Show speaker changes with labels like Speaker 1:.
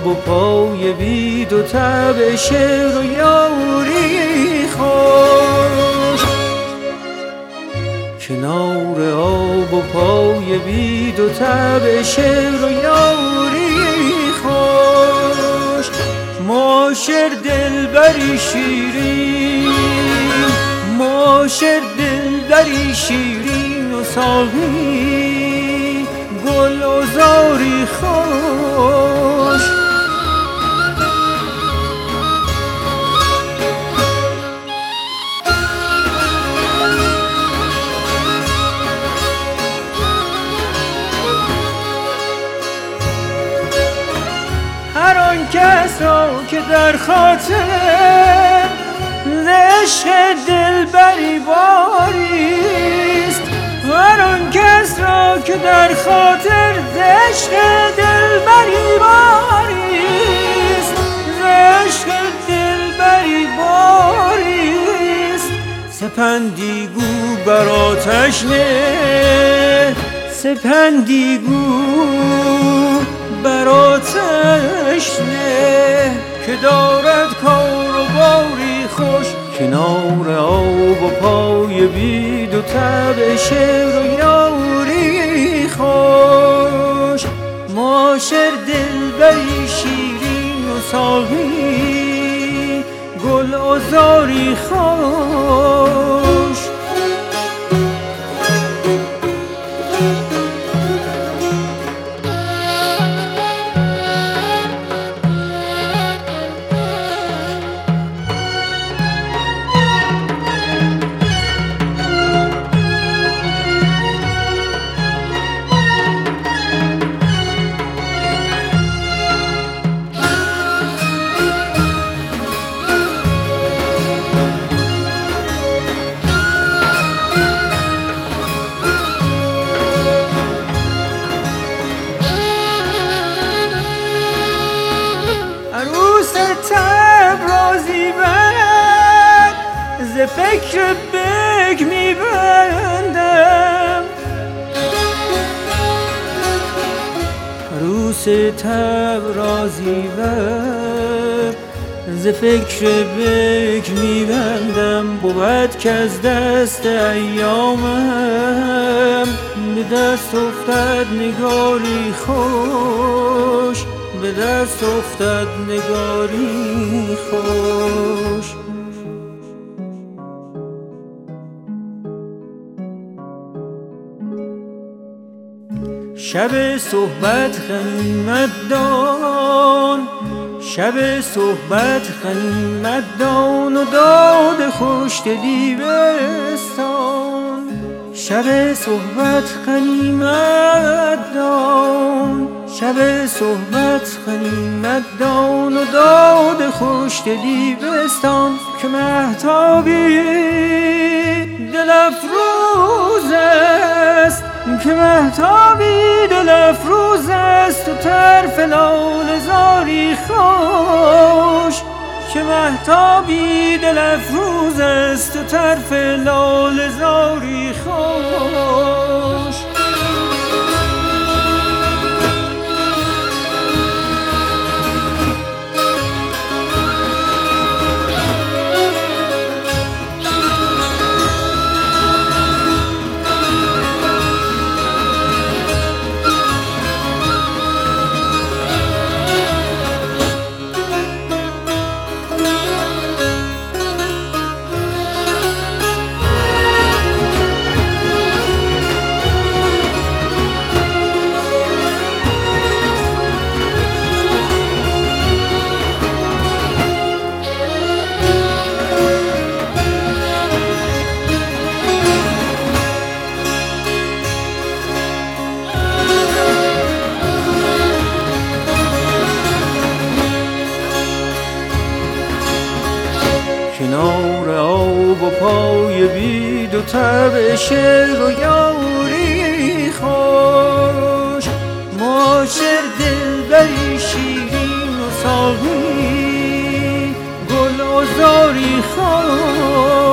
Speaker 1: آب و پای بید و تب شعر و یاری خوش. کنار آب و پای بید و تب شعر و یاری خوش. معاشر دلبری شیرین، معاشر دلبری شیرین و ساقی گل و زاری خوش. هر آن کس را که در خاطر عشق دلبری باریست، هر آن کس را که در خاطر عشق دلبری باریست، عشق دلبری باریست. سپندی گو بر آتش نه، سپندی گو بر آتش نه، که دارد کار و باری خوش. کنار آب و پای بید و تب شعر و یاری خوش. معاشر دلبری شیرین و ساقی گل و زاری خوش. ز فکر بگ میبندم، عروس تبرازی ور ز فکر بگ میبندم. بود که از دست ایامم به دست افتد نگاری خوش، به دست افتد نگاری خوش. شب صحبت غنیمت دان، شب صحبت غنیمت دان و داد خوش دیوستان. شب صحبت غنیمت دان، شب صحبت غنیمت دان و داد خوش دیوستان. که مهتابی دل افروز است، که مهتابی دل افروز است و طرف لاله زاری خوش. که مهتابی دل افروز است و طرف لاله زاری خوش. کنار آب و پای بید و تب شعر و یاری خوش. معاشر دلبری شیرین و ساقی گل و زاری خوش.